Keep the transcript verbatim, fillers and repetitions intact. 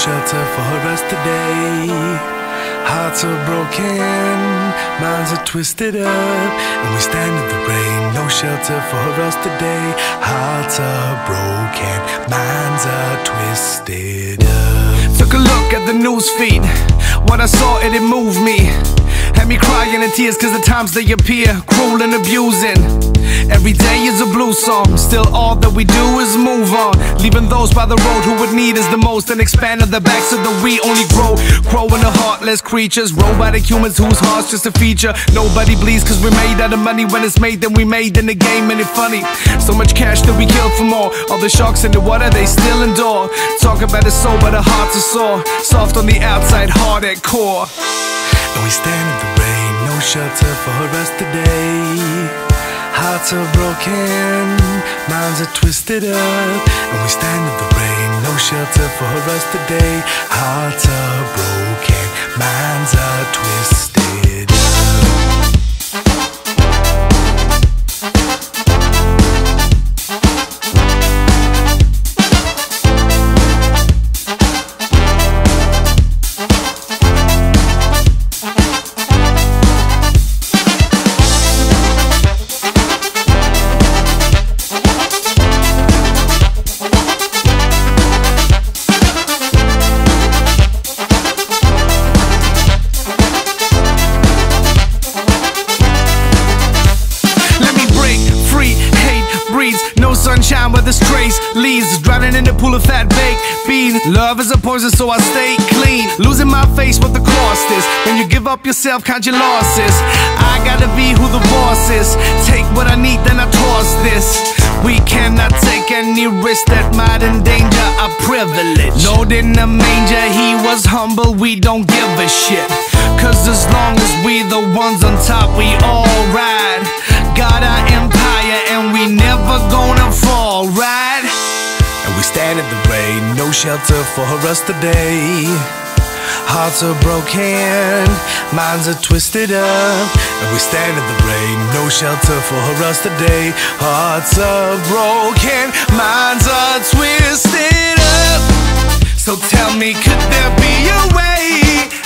shelter for us today. Hearts are broken, minds are twisted up, and we stand in the rain. No shelter for us today. Hearts are broken, minds are twisted up. Took a look at the news feed. When I saw it, it moved me. Had me crying in tears cause the times they appear cruel and abusing. Every day is a blues song. Still all that we do is move on, leaving those by the road who would need us the most, and expand on the back so that we only grow. Grow into heartless creatures, robotic humans whose hearts just a feature. Nobody bleeds cause we're made out of money. When it's made then we made in the game, and it funny. So much cash that we kill for more. All the sharks in the water they still endure. Talk about the soul but the hearts are sore. Soft on the outside, hard at core. And we stand in the rain, no shelter for us today. Hearts are broken, minds are twisted up, and we stand in the rain, no shelter for us today. Hearts are broken, minds are twisted up. No sunshine where the strays leaves, drowning in the pool of fat baked beans. Love is a poison so I stay clean. Losing my face what the cost is. When you give up yourself, count your losses. I gotta be who the boss is. Take what I need then I toss this. We cannot take any risk that might endanger our privilege. Lord in the manger, he was humble, we don't give a shit. Cause as long as we the ones on top, we all ride. Got our empire and we never gonna fall, right? And we stand in the rain, no shelter for us today. Hearts are broken, minds are twisted up, and we stand in the rain, no shelter for us today. Hearts are broken, minds are twisted up. So tell me, could there be a way